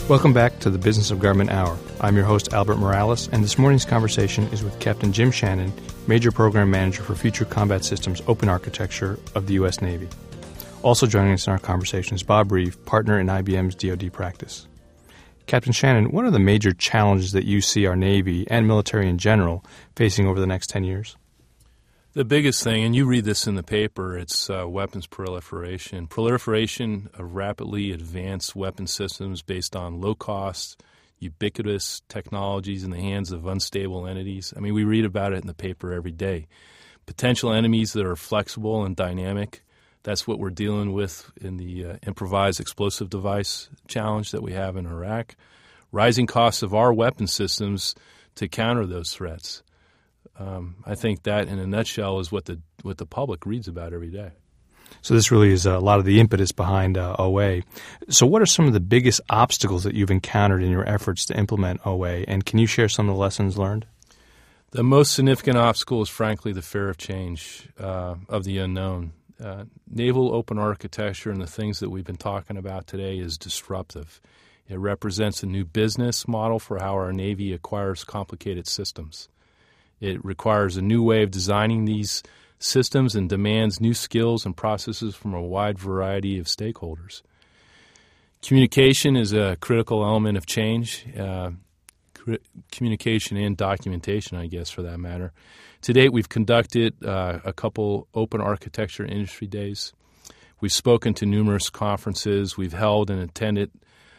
Welcome back to the Business of Government Hour. I'm your host, Albert Morales, and this morning's conversation is with Captain Jim Shannon, Major Program Manager for Future Combat Systems Open Architecture of the U.S. Navy. Also joining us in our conversation is Bob Reeve, partner in IBM's DoD practice. Captain Shannon, what are the major challenges that you see our Navy and military in general facing over the next 10 years? The biggest thing, and you read this in the paper, it's weapons proliferation. Proliferation of rapidly advanced weapon systems based on low-cost, ubiquitous technologies in the hands of unstable entities. I mean, we read about it in the paper every day. Potential enemies that are flexible and dynamic. That's what we're dealing with in the improvised explosive device challenge that we have in Iraq. Rising costs of our weapon systems to counter those threats. I think that, in a nutshell, is what the public reads about every day. So this really is a lot of the impetus behind OA. So what are some of the biggest obstacles that you've encountered in your efforts to implement OA, and can you share some of the lessons learned? The most significant obstacle is, frankly, the fear of change, of the unknown. Naval open architecture and the things that we've been talking about today is disruptive. It represents a new business model for how our Navy acquires complicated systems. It requires a new way of designing these systems and demands new skills and processes from a wide variety of stakeholders. Communication is a critical element of change, communication and documentation, I guess, for that matter. To date, we've conducted a couple open architecture industry days. We've spoken to numerous conferences. We've held and attended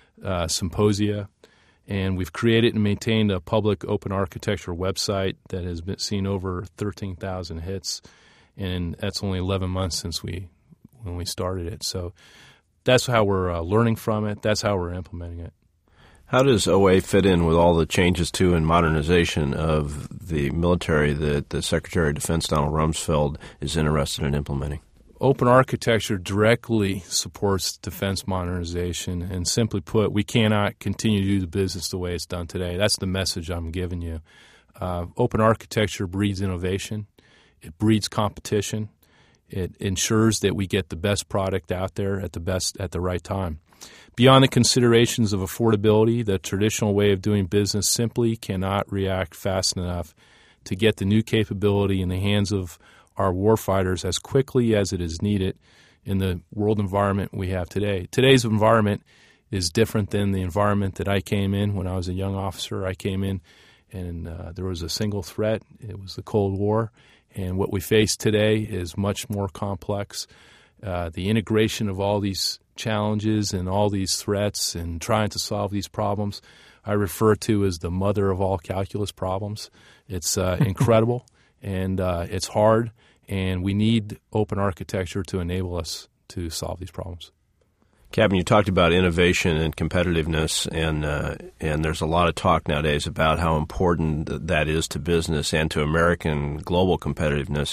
symposia. And we've created and maintained a public open architecture website that has seen over 13,000 hits, and that's only 11 months since when we started it. So that's how we're learning from it. That's how we're implementing it. How does OA fit in with all the changes to and modernization of the military that the Secretary of Defense, Donald Rumsfeld, is interested in implementing? Open architecture directly supports defense modernization, and simply put, we cannot continue to do the business the way it's done today. That's the message I'm giving you. Open architecture breeds innovation. It breeds competition. It ensures that we get the best product out there at the right time. Beyond the considerations of affordability, the traditional way of doing business simply cannot react fast enough to get the new capability in the hands of our warfighters as quickly as it is needed in the world environment we have today. Today's environment is different than the environment that I came in when I was a young officer. I came in and there was a single threat. It was the Cold War. And what we face today is much more complex. The integration of all these challenges and all these threats and trying to solve these problems, I refer to as the mother of all calculus problems. It's incredible and it's hard. And we need open architecture to enable us to solve these problems. Captain, you talked about innovation and competitiveness, and there's a lot of talk nowadays about how important that is to business and to American global competitiveness.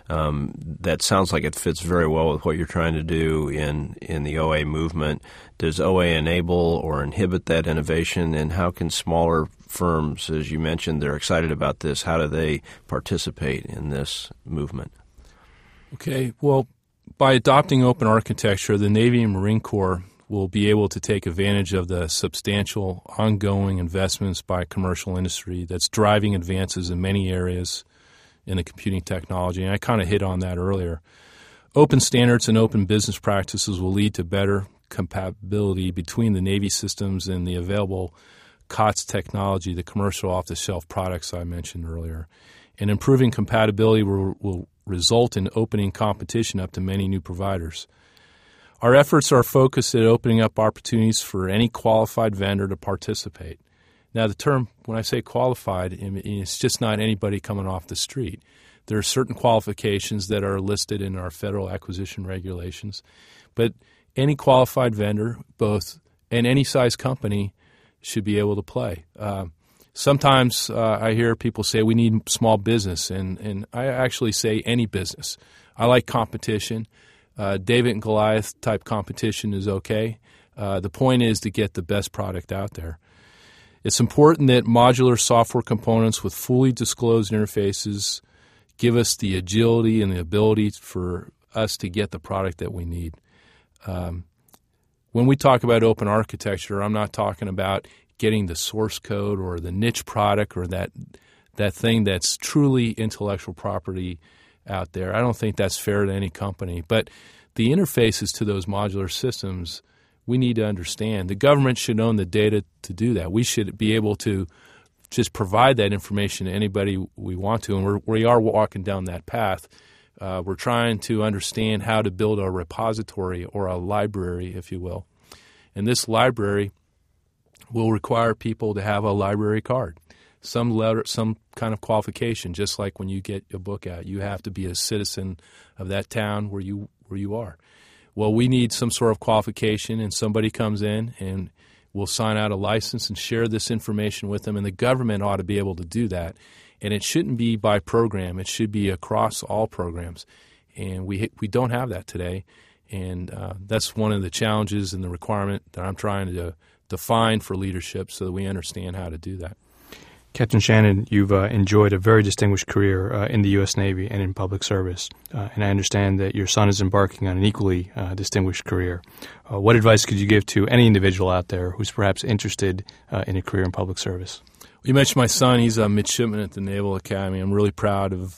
That sounds like it fits very well with what you're trying to do in the OA movement. Does OA enable or inhibit that innovation, and how can smaller firms, as you mentioned, they're excited about this, how do they participate in this movement? Okay, well, by adopting open architecture, the Navy and Marine Corps will be able to take advantage of the substantial ongoing investments by commercial industry that's driving advances in many areas in the computing technology, and I kind of hit on that earlier. Open standards and open business practices will lead to better compatibility between the Navy systems and the available COTS technology, the commercial off-the-shelf products I mentioned earlier. And improving compatibility will result in opening competition up to many new providers. Our efforts are focused at opening up opportunities for any qualified vendor to participate. Now, the term, when I say qualified, it's just not anybody coming off the street. There are certain qualifications that are listed in our federal acquisition regulations, but any qualified vendor, both and any size company, should be able to play. Sometimes I hear people say we need small business, and I actually say any business. I like competition. David and Goliath type competition is okay. The point is to get the best product out there. It's important that modular software components with fully disclosed interfaces give us the agility and the ability for us to get the product that we need. when we talk about open architecture, I'm not talking about getting the source code or the niche product or that thing that's truly intellectual property out there. I don't think that's fair to any company. But the interfaces to those modular systems, we need to understand. The government should own the data to do that. We should be able to just provide that information to anybody we want to, and we are walking down that path. We're trying to understand how to build a repository or a library, if you will. And this library will require people to have a library card, some kind of qualification, just like when you get a book out. You have to be a citizen of that town where you are. Well, we need some sort of qualification, and somebody comes in and will sign out a license and share this information with them, and the government ought to be able to do that. And it shouldn't be by program. It should be across all programs. And we don't have that today. And that's one of the challenges and the requirement that I'm trying to define for leadership so that we understand how to do that. Captain Shannon, you've enjoyed a very distinguished career in the U.S. Navy and in public service, and I understand that your son is embarking on an equally distinguished career. What advice could you give to any individual out there who's perhaps interested in a career in public service? You mentioned my son. He's a midshipman at the Naval Academy. I'm really proud of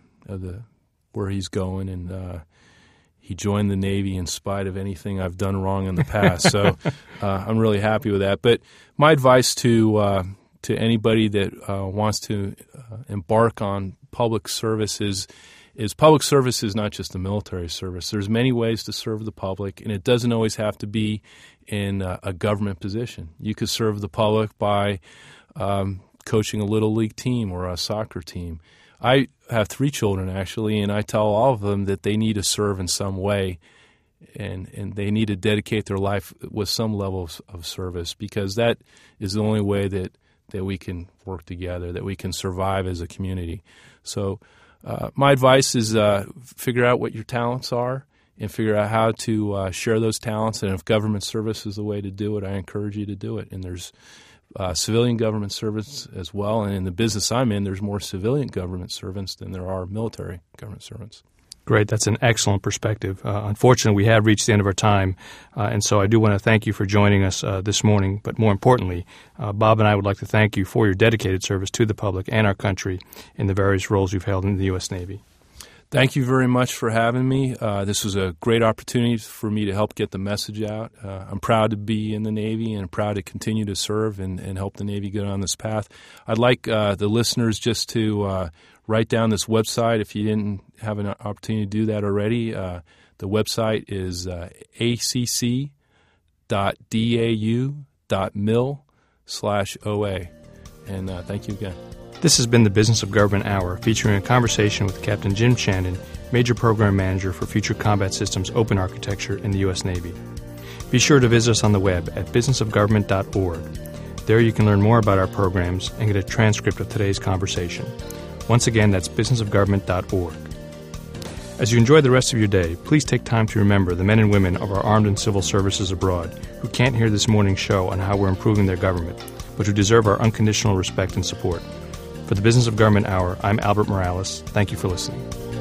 where he's going, and he joined the Navy in spite of anything I've done wrong in the past. So I'm really happy with that. But my advice to anybody that wants to embark on public service is public service is not just the military service. There's many ways to serve the public, and it doesn't always have to be in a government position. You could serve the public by coaching a little league team or a soccer team. I have 3 children, actually, and I tell all of them that they need to serve in some way, and they need to dedicate their life with some level of service, because that is the only way that we can work together, that we can survive as a community. So my advice is figure out what your talents are and figure out how to share those talents. And if government service is the way to do it, I encourage you to do it. And there's civilian government service as well. And in the business I'm in, there's more civilian government servants than there are military government servants. Great. That's an excellent perspective. Unfortunately, we have reached the end of our time, and so I do want to thank you for joining us this morning. But more importantly, Bob and I would like to thank you for your dedicated service to the public and our country in the various roles you've held in the U.S. Navy. Thank you very much for having me. This was a great opportunity for me to help get the message out. I'm proud to be in the Navy and proud to continue to serve and help the Navy get on this path. I'd like the listeners just to write down this website if you didn't have an opportunity to do that already. The website is acc.dau.mil/OA. And thank you again. This has been the Business of Government Hour, featuring a conversation with Captain Jim Shannon, Major Program Manager for Future Combat Systems Open Architecture in the U.S. Navy. Be sure to visit us on the web at businessofgovernment.org. There you can learn more about our programs and get a transcript of today's conversation. Once again, that's businessofgovernment.org. As you enjoy the rest of your day, please take time to remember the men and women of our armed and civil services abroad who can't hear this morning's show on how we're improving their government, but who deserve our unconditional respect and support. For the Business of Government Hour, I'm Albert Morales. Thank you for listening.